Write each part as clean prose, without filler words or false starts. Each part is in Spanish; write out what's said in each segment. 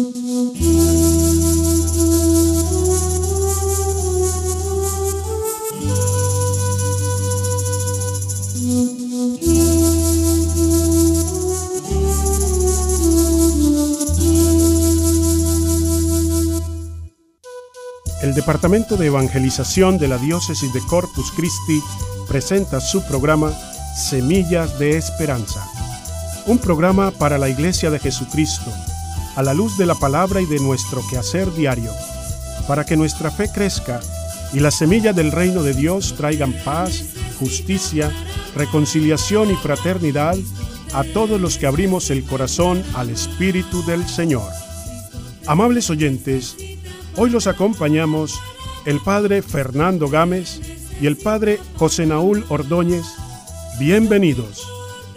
El Departamento de Evangelización de la Diócesis de Corpus Christi presenta su programa Semillas de Esperanza, un programa para la Iglesia de Jesucristo, a la luz de la palabra y de nuestro quehacer diario, para que nuestra fe crezca y las semillas del reino de Dios traigan paz, justicia, reconciliación y fraternidad a todos los que abrimos el corazón al Espíritu del Señor. Amables oyentes, hoy los acompañamos el Padre Fernando Gámez y el Padre José Naúl Ordóñez. Bienvenidos.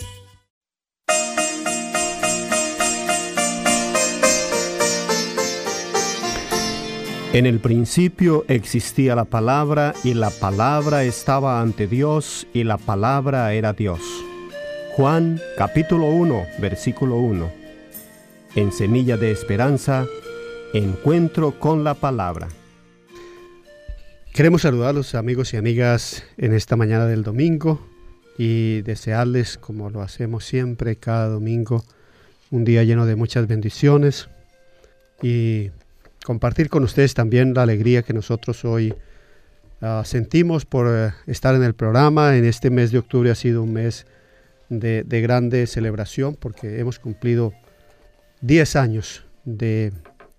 En el principio existía la palabra, y la palabra estaba ante Dios, y la palabra era Dios. Juan capítulo 1, versículo 1. En Semilla de Esperanza, encuentro con la palabra. Queremos saludar a los amigos y amigas en esta mañana del domingo y desearles, como lo hacemos siempre cada domingo, un día lleno de muchas bendiciones y compartir con ustedes también la alegría que nosotros hoy sentimos por estar en el programa. En este mes de octubre ha sido un mes de grande celebración porque hemos cumplido 10 años de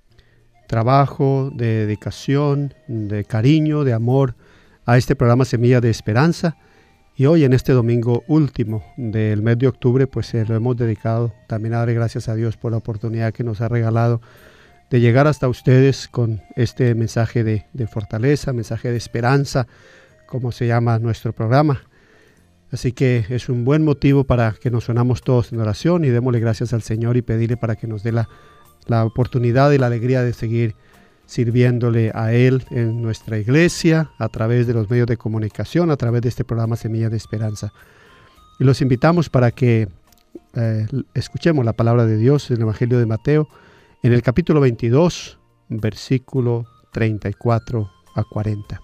trabajo, de dedicación, de cariño, de amor a este programa Semilla de Esperanza. Y hoy, en este domingo último del mes de octubre, pues lo hemos dedicado también a darle gracias a Dios por la oportunidad que nos ha regalado de llegar hasta ustedes con este mensaje de fortaleza, mensaje de esperanza, como se llama nuestro programa. Así que es un buen motivo para que nos unamos todos en oración y démosle gracias al Señor y pedirle para que nos dé la oportunidad y la alegría de seguir sirviéndole a Él en nuestra iglesia, a través de los medios de comunicación, a través de este programa Semilla de Esperanza. Y los invitamos para que escuchemos la palabra de Dios en el Evangelio de Mateo, en el capítulo 22, versículo 34 a 40.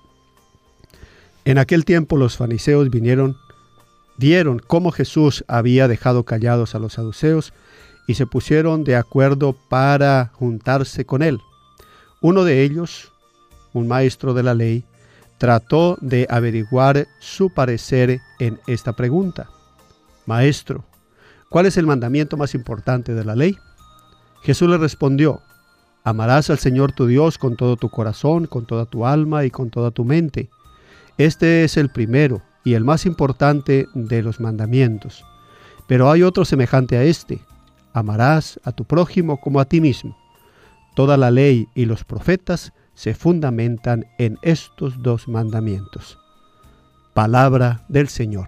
En aquel tiempo los fariseos vieron cómo Jesús había dejado callados a los saduceos y se pusieron de acuerdo para juntarse con él. Uno de ellos, un maestro de la ley, trató de averiguar su parecer en esta pregunta. Maestro, ¿cuál es el mandamiento más importante de la ley? Jesús le respondió, amarás al Señor tu Dios con todo tu corazón, con toda tu alma y con toda tu mente. Este es el primero y el más importante de los mandamientos. Pero hay otro semejante a este. Amarás a tu prójimo como a ti mismo. Toda la ley y los profetas se fundamentan en estos dos mandamientos. Palabra del Señor.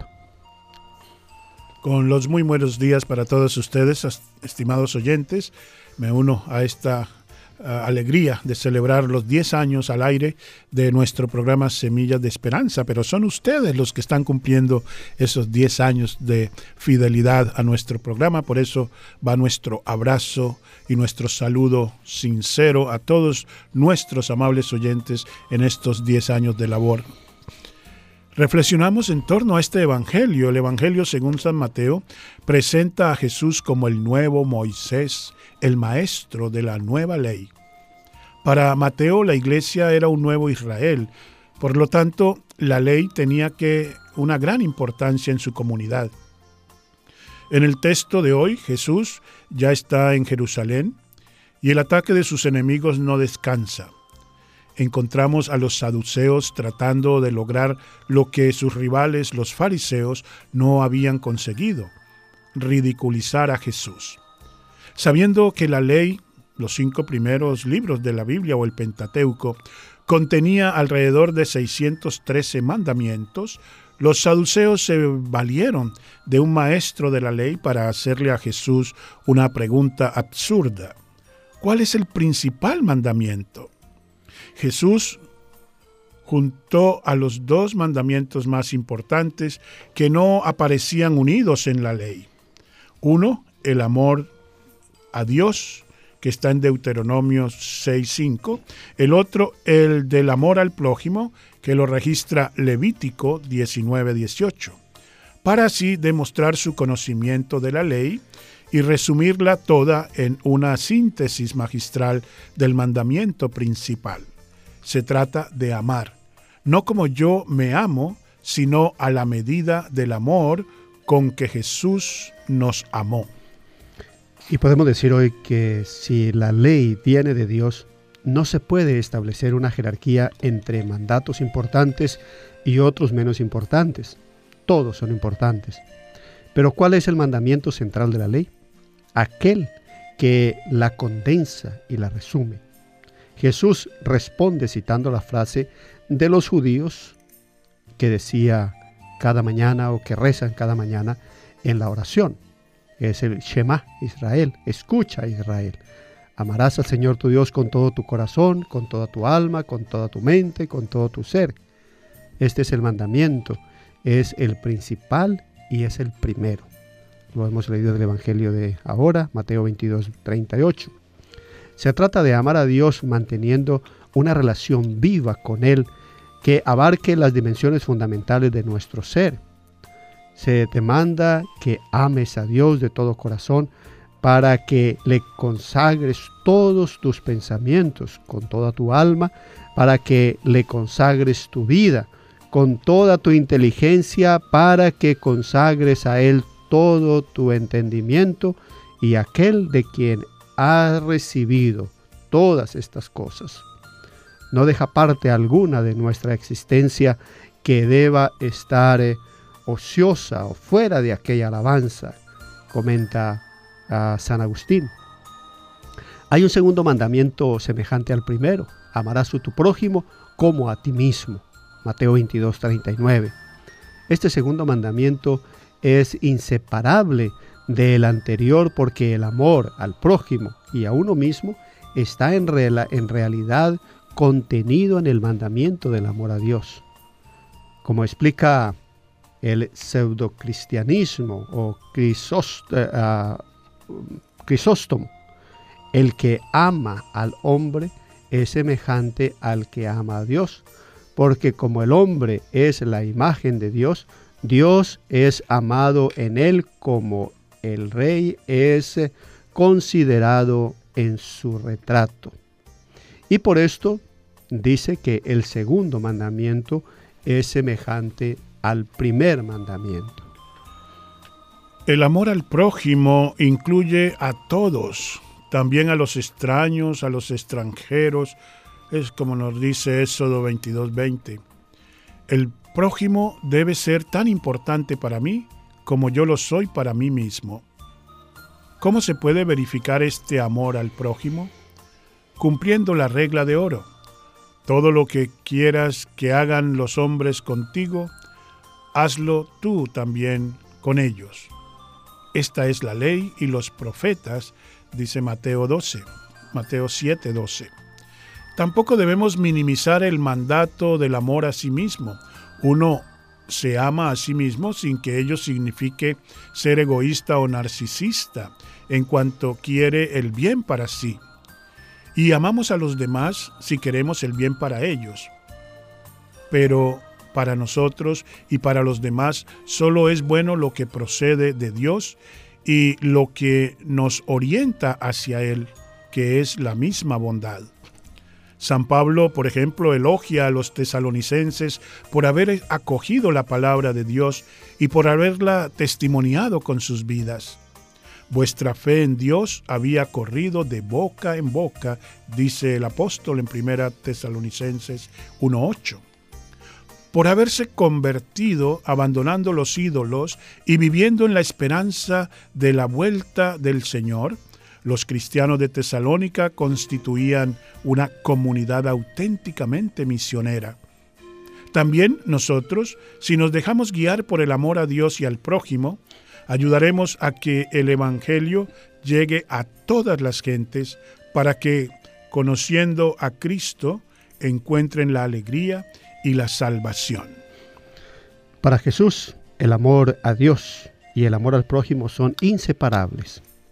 Con los muy buenos días para todos ustedes, estimados oyentes. Me uno a esta alegría de celebrar los 10 años al aire de nuestro programa Semillas de Esperanza, pero son ustedes los que están cumpliendo esos 10 años de fidelidad a nuestro programa. Por eso va nuestro abrazo y nuestro saludo sincero a todos nuestros amables oyentes en estos 10 años de labor. Reflexionamos en torno a este evangelio. El evangelio según San Mateo presenta a Jesús como el nuevo Moisés, el maestro de la nueva ley. Para Mateo la iglesia era un nuevo Israel, por lo tanto la ley tenía una gran importancia en su comunidad. En el texto de hoy Jesús ya está en Jerusalén y el ataque de sus enemigos no descansa. Encontramos a los saduceos tratando de lograr lo que sus rivales, los fariseos, no habían conseguido: ridiculizar a Jesús. Sabiendo que la ley, los 5 primeros libros de la Biblia o el Pentateuco, contenía alrededor de 613 mandamientos, los saduceos se valieron de un maestro de la ley para hacerle a Jesús una pregunta absurda. ¿Cuál es el principal mandamiento? Jesús juntó a los 2 mandamientos más importantes que no aparecían unidos en la ley. Uno, el amor a Dios, que está en Deuteronomio 6:5. El otro, el del amor al prójimo, que lo registra Levítico 19:18. Para así demostrar su conocimiento de la ley y resumirla toda en una síntesis magistral del mandamiento principal. Se trata de amar, no como yo me amo, sino a la medida del amor con que Jesús nos amó. Y podemos decir hoy que si la ley viene de Dios, no se puede establecer una jerarquía entre mandatos importantes y otros menos importantes. Todos son importantes. Pero ¿cuál es el mandamiento central de la ley? Aquel que la condensa y la resume. Jesús responde citando la frase de los judíos que decía cada mañana o que rezan cada mañana en la oración. Es el Shema Israel, escucha Israel. Amarás al Señor tu Dios con todo tu corazón, con toda tu alma, con toda tu mente, con todo tu ser. Este es el mandamiento, es el principal y es el primero. Lo hemos leído del Evangelio de ahora, Mateo 22:38. Se trata de amar a Dios manteniendo una relación viva con Él que abarque las dimensiones fundamentales de nuestro ser. Se te manda que ames a Dios de todo corazón para que le consagres todos tus pensamientos con toda tu alma, para que le consagres tu vida con toda tu inteligencia, para que consagres a Él todo tu entendimiento, y aquel de quien has recibido todas estas cosas. No deja parte alguna de nuestra existencia que deba estar ociosa o fuera de aquella alabanza, comenta San Agustín. Hay un segundo mandamiento semejante al primero: amarás a tu prójimo como a ti mismo, Mateo 22:39. Este segundo mandamiento es inseparable del anterior porque el amor al prójimo y a uno mismo está en realidad contenido en el mandamiento del amor a Dios. Como explica el pseudocristianismo o Crisóstomo, el que ama al hombre es semejante al que ama a Dios, porque como el hombre es la imagen de Dios, Dios es amado en él como el rey es considerado en su retrato. Y por esto dice que el segundo mandamiento es semejante al primer mandamiento. El amor al prójimo incluye a todos, también a los extraños, a los extranjeros. Es como nos dice Éxodo 22:20. El prójimo debe ser tan importante para mí como yo lo soy para mí mismo. ¿Cómo se puede verificar este amor al prójimo? Cumpliendo la regla de oro. Todo lo que quieras que hagan los hombres contigo, hazlo tú también con ellos. Esta es la ley y los profetas, dice Mateo 7:12. Tampoco debemos minimizar el mandato del amor a sí mismo. Uno se ama a sí mismo sin que ello signifique ser egoísta o narcisista en cuanto quiere el bien para sí. Y amamos a los demás si queremos el bien para ellos. Pero para nosotros y para los demás solo es bueno lo que procede de Dios y lo que nos orienta hacia Él, que es la misma bondad. San Pablo, por ejemplo, elogia a los tesalonicenses por haber acogido la palabra de Dios y por haberla testimoniado con sus vidas. Vuestra fe en Dios había corrido de boca en boca, dice el apóstol en 1 Tesalonicenses 1:8. Por haberse convertido, abandonando los ídolos y viviendo en la esperanza de la vuelta del Señor, los cristianos de Tesalónica constituían una comunidad auténticamente misionera. También nosotros, si nos dejamos guiar por el amor a Dios y al prójimo, ayudaremos a que el Evangelio llegue a todas las gentes para que, conociendo a Cristo, encuentren la alegría y la salvación. Para Jesús, el amor a Dios y el amor al prójimo son inseparables.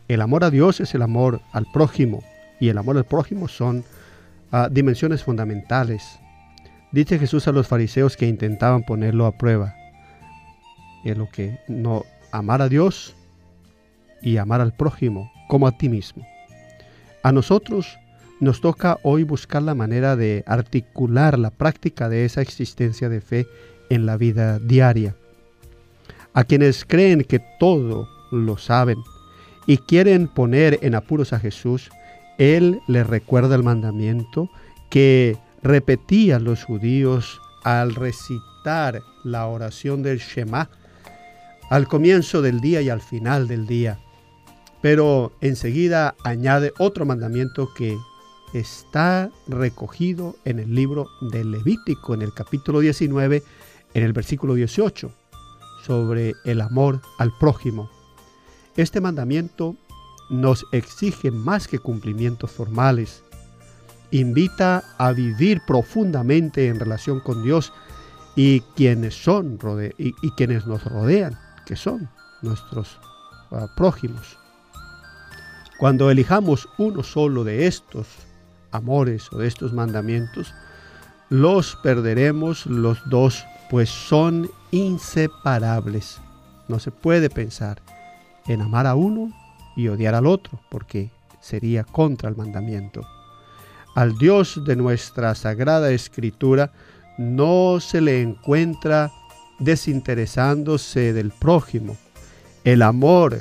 El amor a Dios es el amor al prójimo, y el amor al prójimo son dimensiones fundamentales. Dice Jesús a los fariseos que intentaban ponerlo a prueba, en lo que no amar a Dios y amar al prójimo como a ti mismo. A nosotros nos toca hoy buscar la manera de articular la práctica de esa existencia de fe en la vida diaria. A quienes creen que todo lo saben y quieren poner en apuros a Jesús, Él les recuerda el mandamiento que repetían los judíos al recitar la oración del Shema al comienzo del día y al final del día. Pero enseguida añade otro mandamiento que está recogido en el libro de Levítico, en el capítulo 19, en el versículo 18, sobre el amor al prójimo. Este mandamiento nos exige más que cumplimientos formales. Invita a vivir profundamente en relación con Dios y quienes nos rodean, que son nuestros prójimos. Cuando elijamos uno solo de estos amores o de estos mandamientos, los perderemos los dos, pues son inseparables. No se puede pensar en amar a uno y odiar al otro, porque sería contra el mandamiento. Al Dios de nuestra Sagrada Escritura no se le encuentra desinteresándose del prójimo. El amor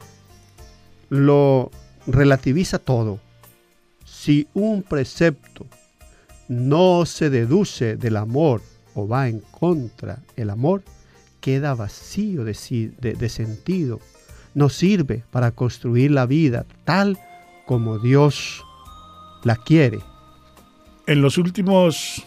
lo relativiza todo. Si un precepto no se deduce del amor o va en contra del amor, queda vacío de sentido. No sirve para construir la vida tal como Dios la quiere. En los últimos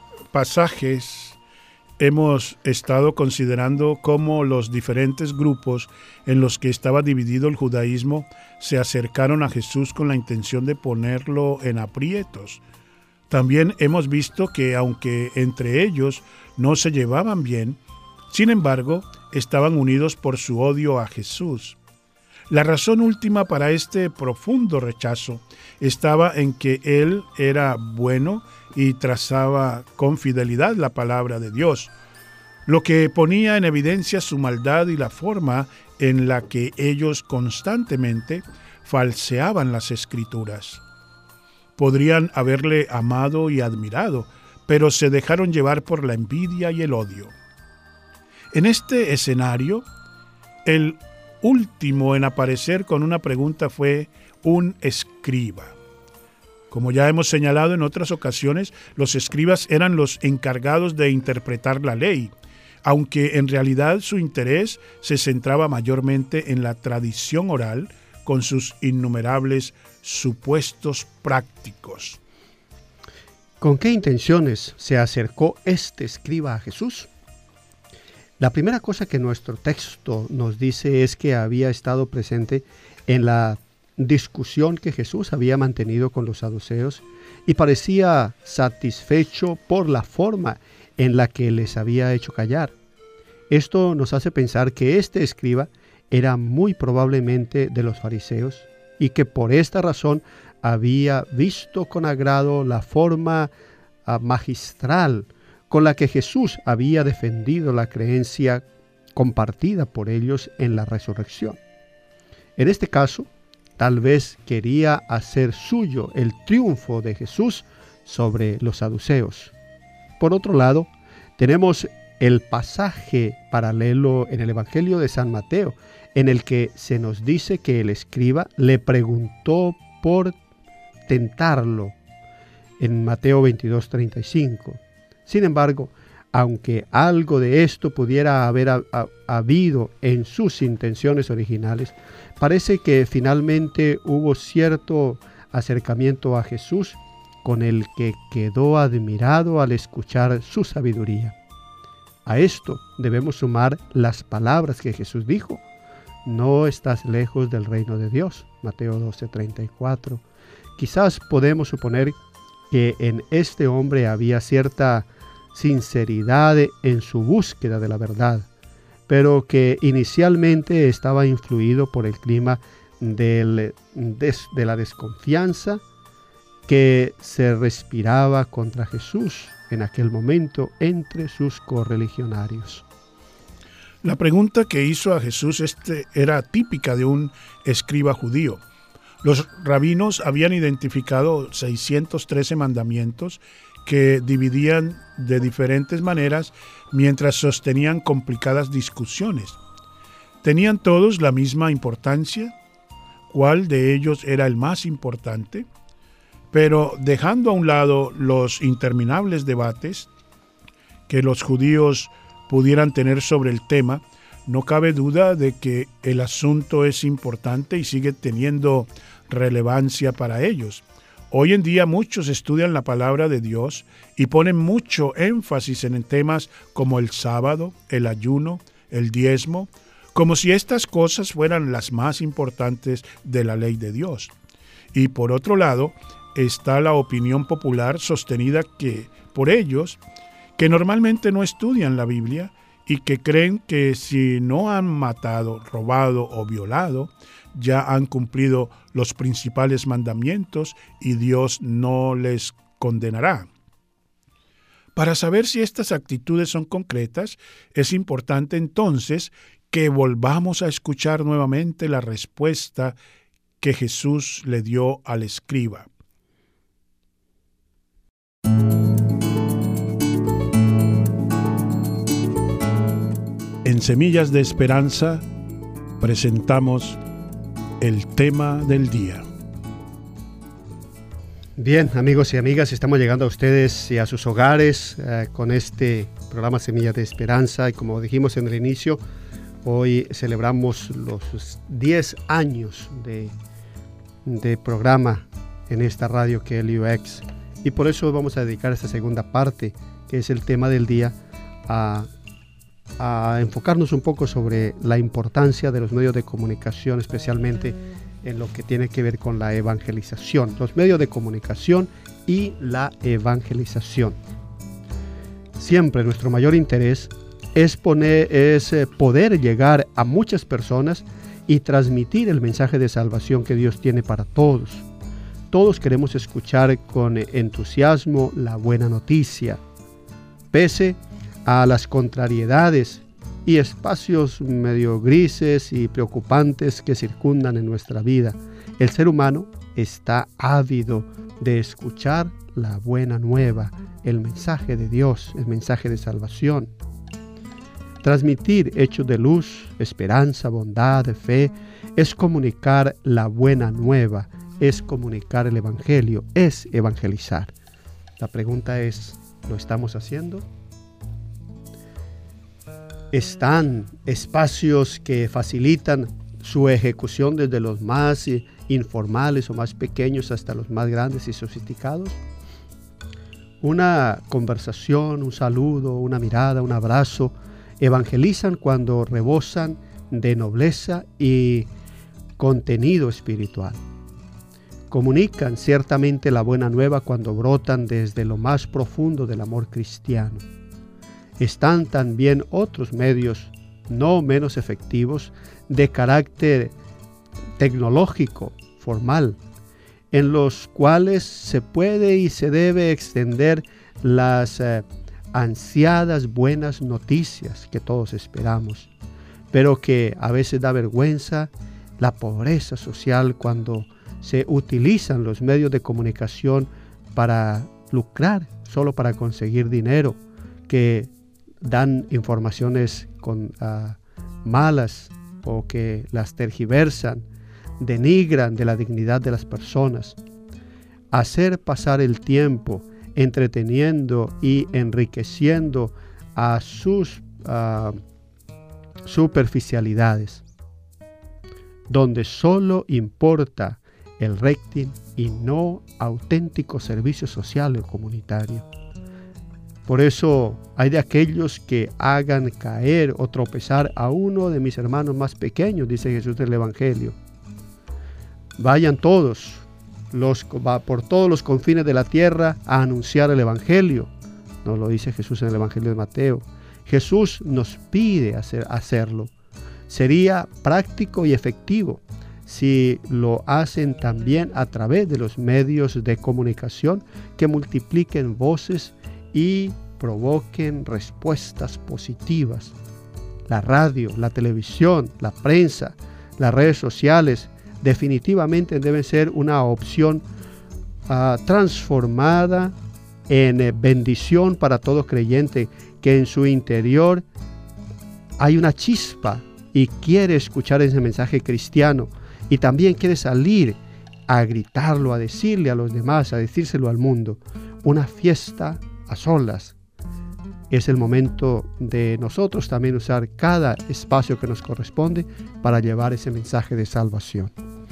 pasajes hemos estado considerando cómo los diferentes grupos en los que estaba dividido el judaísmo se acercaron a Jesús con la intención de ponerlo en aprietos. También hemos visto que aunque entre ellos no se llevaban bien, sin embargo, estaban unidos por su odio a Jesús. La razón última para este profundo rechazo estaba en que él era bueno y trazaba con fidelidad la palabra de Dios, lo que ponía en evidencia su maldad y la forma en la que ellos constantemente falseaban las Escrituras. Podrían haberle amado y admirado, pero se dejaron llevar por la envidia y el odio. En este escenario, el último en aparecer con una pregunta fue un escriba. Como ya hemos señalado en otras ocasiones, los escribas eran los encargados de interpretar la ley, aunque en realidad su interés se centraba mayormente en la tradición oral con sus innumerables supuestos prácticos. ¿Con qué intenciones se acercó este escriba a Jesús? La primera cosa que nuestro texto nos dice es que había estado presente en la discusión que Jesús había mantenido con los saduceos y parecía satisfecho por la forma en la que les había hecho callar. Esto nos hace pensar que este escriba era muy probablemente de los fariseos y que por esta razón había visto con agrado la forma magistral con la que Jesús había defendido la creencia compartida por ellos en la resurrección. En este caso, tal vez quería hacer suyo el triunfo de Jesús sobre los saduceos. Por otro lado, tenemos el pasaje paralelo en el Evangelio de San Mateo, en el que se nos dice que el escriba le preguntó por tentarlo, en Mateo 22:35. Sin embargo, aunque algo de esto pudiera haber habido en sus intenciones originales, parece que finalmente hubo cierto acercamiento a Jesús con el que quedó admirado al escuchar su sabiduría. A esto debemos sumar las palabras que Jesús dijo: no estás lejos del reino de Dios, Mateo 12:34. Quizás podemos suponer que en este hombre había cierta sinceridad en su búsqueda de la verdad, pero que inicialmente estaba influido por el clima de la desconfianza que se respiraba contra Jesús en aquel momento entre sus correligionarios. La pregunta que hizo a Jesús era típica de un escriba judío. Los rabinos habían identificado 613 mandamientos que dividían de diferentes maneras mientras sostenían complicadas discusiones. ¿Tenían todos la misma importancia? ¿Cuál de ellos era el más importante? Pero dejando a un lado los interminables debates que los judíos pudieran tener sobre el tema, no cabe duda de que el asunto es importante y sigue teniendo relevancia para ellos. Hoy en día muchos estudian la palabra de Dios y ponen mucho énfasis en temas como el sábado, el ayuno, el diezmo, como si estas cosas fueran las más importantes de la ley de Dios. Y por otro lado, está la opinión popular sostenida por ellos, que normalmente no estudian la Biblia y que creen que si no han matado, robado o violado, ya han cumplido los principales mandamientos y Dios no les condenará. Para saber si estas actitudes son concretas, es importante entonces que volvamos a escuchar nuevamente la respuesta que Jesús le dio al escriba. En Semillas de Esperanza presentamos el tema del día. Bien, amigos y amigas, estamos llegando a ustedes y a sus hogares con este programa Semillas de Esperanza. Y como dijimos en el inicio, hoy celebramos los 10 años de programa en esta radio que es LUX. Y por eso vamos a dedicar esta segunda parte, que es el tema del día, a enfocarnos un poco sobre la importancia de los medios de comunicación, especialmente en lo que tiene que ver con la evangelización, los medios de comunicación y la evangelización. Siempre nuestro mayor interés es poder llegar a muchas personas y transmitir el mensaje de salvación que Dios tiene para todos. Todos queremos escuchar con entusiasmo la buena noticia, pese a las contrariedades y espacios medio grises y preocupantes que circundan en nuestra vida. El ser humano está ávido de escuchar la buena nueva, el mensaje de Dios, el mensaje de salvación. Transmitir hechos de luz, esperanza, bondad, fe, es comunicar la buena nueva, es comunicar el evangelio, es evangelizar. La pregunta es, ¿lo estamos haciendo? Están espacios que facilitan su ejecución desde los más informales o más pequeños hasta los más grandes y sofisticados. Una conversación, un saludo, una mirada, un abrazo, evangelizan cuando rebosan de nobleza y contenido espiritual. Comunican ciertamente la buena nueva cuando brotan desde lo más profundo del amor cristiano. Están también otros medios no menos efectivos de carácter tecnológico, formal, en los cuales se puede y se debe extender las ansiadas buenas noticias que todos esperamos, pero que a veces da vergüenza la pobreza social cuando se utilizan los medios de comunicación para lucrar, solo para conseguir dinero, que dan informaciones malas o que las tergiversan, denigran de la dignidad de las personas. Hacer pasar el tiempo entreteniendo y enriqueciendo a sus superficialidades, donde solo importa el rating y no auténtico servicio social o comunitario. Por eso hay de aquellos que hagan caer o tropezar a uno de mis hermanos más pequeños, dice Jesús en el Evangelio. Vayan todos, por todos los confines de la tierra a anunciar el Evangelio. Nos lo dice Jesús en el Evangelio de Mateo. Jesús nos pide hacerlo. Sería práctico y efectivo si lo hacen también a través de los medios de comunicación que multipliquen voces y provoquen respuestas positivas. La radio, la televisión, la prensa, las redes sociales definitivamente deben ser una opción transformada en bendición para todo creyente que en su interior hay una chispa y quiere escuchar ese mensaje cristiano y también quiere salir a gritarlo, a decirle a los demás, a decírselo al mundo. Una fiesta a solas. Es el momento de nosotros también usar cada espacio que nos corresponde para llevar ese mensaje de salvación.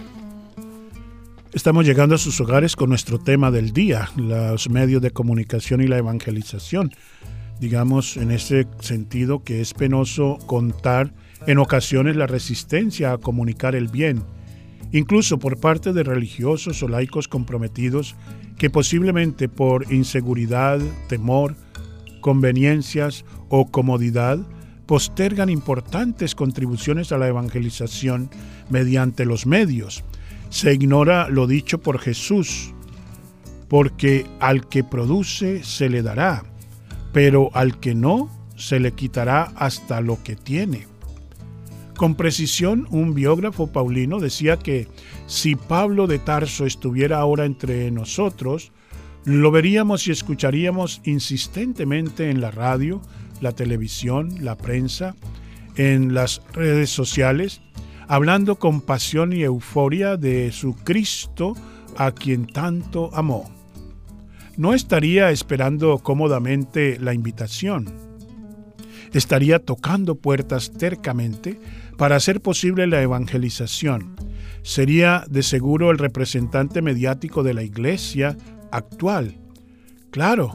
Estamos llegando a sus hogares con nuestro tema del día, los medios de comunicación y la evangelización. Digamos en ese sentido que es penoso contar en ocasiones la resistencia a comunicar el bien, incluso por parte de religiosos o laicos comprometidos que posiblemente por inseguridad, temor, conveniencias o comodidad postergan importantes contribuciones a la evangelización mediante los medios. Se ignora lo dicho por Jesús, porque al que produce se le dará, pero al que no se le quitará hasta lo que tiene. Con precisión, un biógrafo paulino decía que si Pablo de Tarso estuviera ahora entre nosotros, lo veríamos y escucharíamos insistentemente en la radio, la televisión, la prensa, en las redes sociales, hablando con pasión y euforia de su Cristo a quien tanto amó. No estaría esperando cómodamente la invitación. Estaría tocando puertas tercamente para hacer posible la evangelización. Sería de seguro el representante mediático de la Iglesia actual. Claro,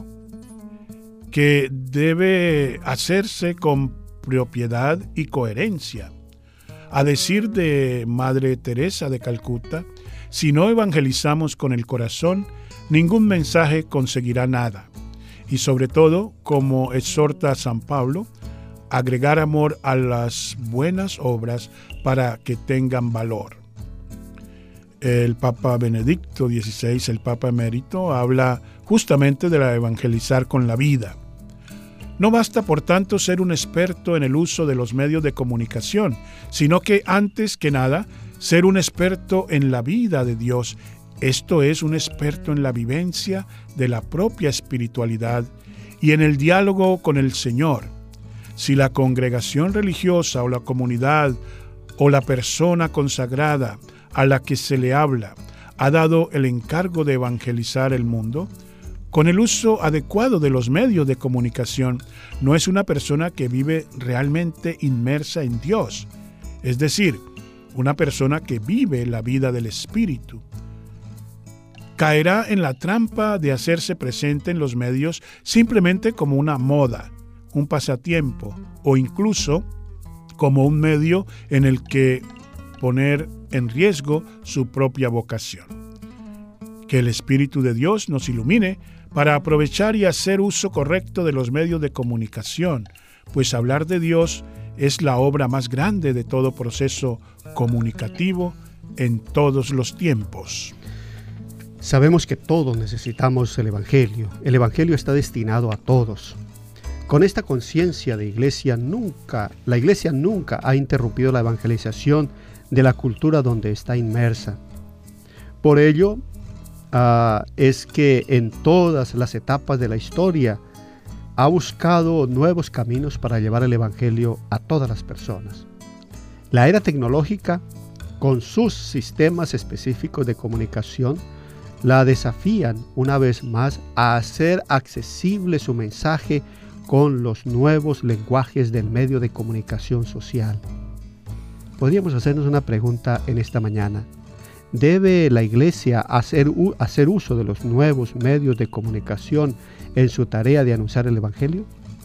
que debe hacerse con propiedad y coherencia. A decir de Madre Teresa de Calcuta, si no evangelizamos con el corazón, ningún mensaje conseguirá nada. Y sobre todo, como exhorta San Pablo, agregar amor a las buenas obras para que tengan valor. El Papa Benedicto XVI, el Papa Emérito, habla justamente de la evangelizar con la vida. No basta, por tanto, ser un experto en el uso de los medios de comunicación, sino que, antes que nada, ser un experto en la vida de Dios. Esto es, un experto en la vivencia de la propia espiritualidad y en el diálogo con el Señor. Si la congregación religiosa o la comunidad o la persona consagrada a la que se le habla ha dado el encargo de evangelizar el mundo, con el uso adecuado de los medios de comunicación, no es una persona que vive realmente inmersa en Dios, es decir, una persona que vive la vida del Espíritu. Caerá en la trampa de hacerse presente en los medios simplemente como una moda, un pasatiempo o incluso como un medio en el que poner en riesgo su propia vocación. Que el Espíritu de Dios nos ilumine para aprovechar y hacer uso correcto de los medios de comunicación, pues hablar de Dios es la obra más grande de todo proceso comunicativo en todos los tiempos. Sabemos que todos necesitamos el Evangelio. El Evangelio está destinado a todos. Con esta conciencia de la Iglesia nunca ha interrumpido la evangelización de la cultura donde está inmersa. Por ello, es que en todas las etapas de la historia ha buscado nuevos caminos para llevar el Evangelio a todas las personas. La era tecnológica, con sus sistemas específicos de comunicación, la desafían una vez más a hacer accesible su mensaje con los nuevos lenguajes del medio de comunicación social. Podríamos hacernos una pregunta en esta mañana. ¿Debe la Iglesia hacer uso de los nuevos medios de comunicación en su tarea de anunciar el Evangelio?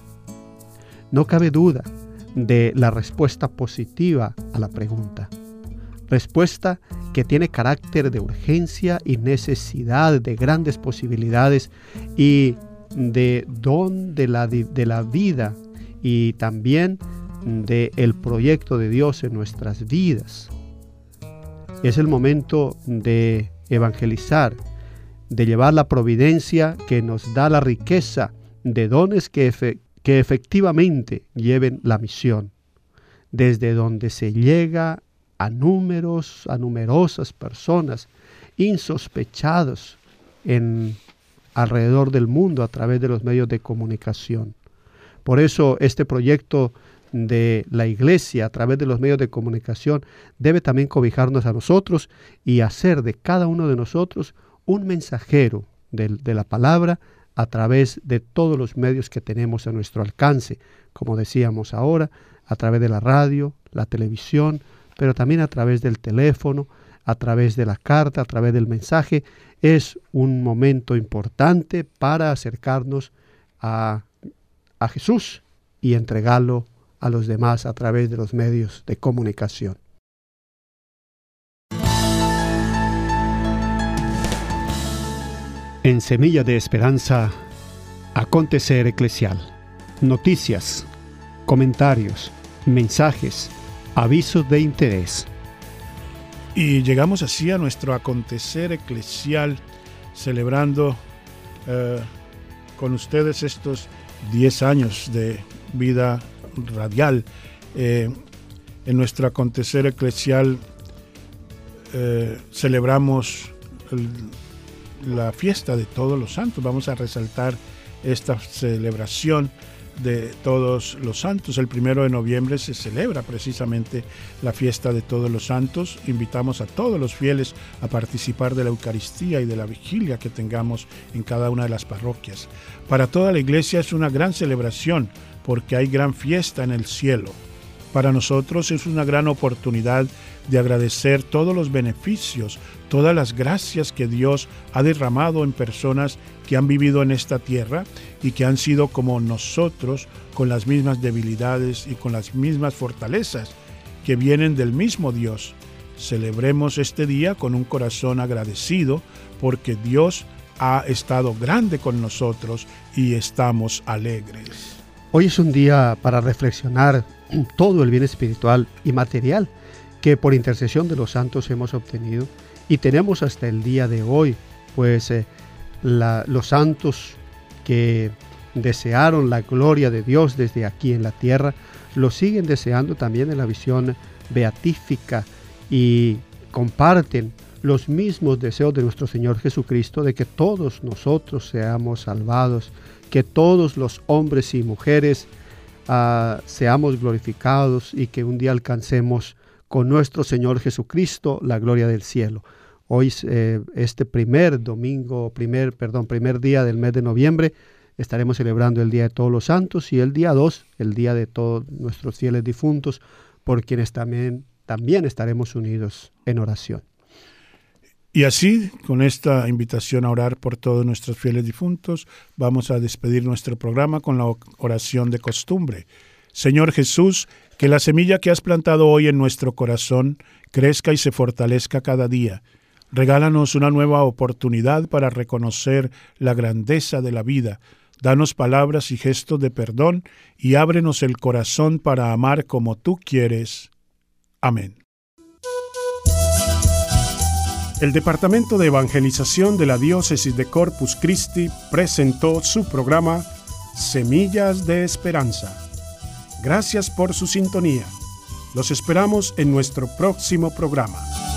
No cabe duda de la respuesta positiva a la pregunta. Respuesta que tiene carácter de urgencia y necesidad de grandes posibilidades y de don de la vida y también del proyecto de Dios en nuestras vidas. Es el momento de evangelizar, de llevar la providencia que nos da la riqueza de dones que efectivamente lleven la misión, desde donde se llega a numerosas personas insospechados alrededor del mundo a través de los medios de comunicación. Por eso este proyecto de la iglesia a través de los medios de comunicación debe también cobijarnos a nosotros y hacer de cada uno de nosotros un mensajero de la palabra a través de todos los medios que tenemos a nuestro alcance, como decíamos ahora, a través de la radio, la televisión, pero también a través del teléfono, a través de la carta, a través del mensaje. Es un momento importante para acercarnos a Jesús y entregarlo a los demás a través de los medios de comunicación. En Semilla de Esperanza, acontecer eclesial. Noticias, comentarios, mensajes, avisos de interés. Y llegamos así a nuestro acontecer eclesial, celebrando con ustedes estos 10 años de vida radial. En nuestro acontecer eclesial celebramos la fiesta de todos los santos. Vamos a resaltar esta celebración de todos los santos. El 1 de noviembre se celebra precisamente la fiesta de todos los santos. Invitamos a todos los fieles a participar de la Eucaristía y de la vigilia que tengamos en cada una de las parroquias. Para toda la iglesia es una gran celebración porque hay gran fiesta en el cielo. Para nosotros es una gran oportunidad de agradecer todos los beneficios, todas las gracias que Dios ha derramado en personas que han vivido en esta tierra y que han sido como nosotros, con las mismas debilidades y con las mismas fortalezas que vienen del mismo Dios. Celebremos este día con un corazón agradecido porque Dios ha estado grande con nosotros y estamos alegres. Hoy es un día para reflexionar todo el bien espiritual y material que por intercesión de los santos hemos obtenido y tenemos hasta el día de hoy, pues los santos que desearon la gloria de Dios desde aquí en la tierra, lo siguen deseando también en la visión beatífica y comparten los mismos deseos de nuestro Señor Jesucristo de que todos nosotros seamos salvados, que todos los hombres y mujeres seamos glorificados y que un día alcancemos con nuestro Señor Jesucristo la gloria del cielo. Hoy, este primer día del mes de noviembre, estaremos celebrando el Día de Todos los Santos y el día 2, el Día de todos nuestros fieles difuntos, por quienes también estaremos unidos en oración. Y así, con esta invitación a orar por todos nuestros fieles difuntos, vamos a despedir nuestro programa con la oración de costumbre. Señor Jesús, que la semilla que has plantado hoy en nuestro corazón crezca y se fortalezca cada día. Regálanos una nueva oportunidad para reconocer la grandeza de la vida. Danos palabras y gestos de perdón y ábrenos el corazón para amar como tú quieres. Amén. El Departamento de Evangelización de la Diócesis de Corpus Christi presentó su programa Semillas de Esperanza. Gracias por su sintonía. Los esperamos en nuestro próximo programa.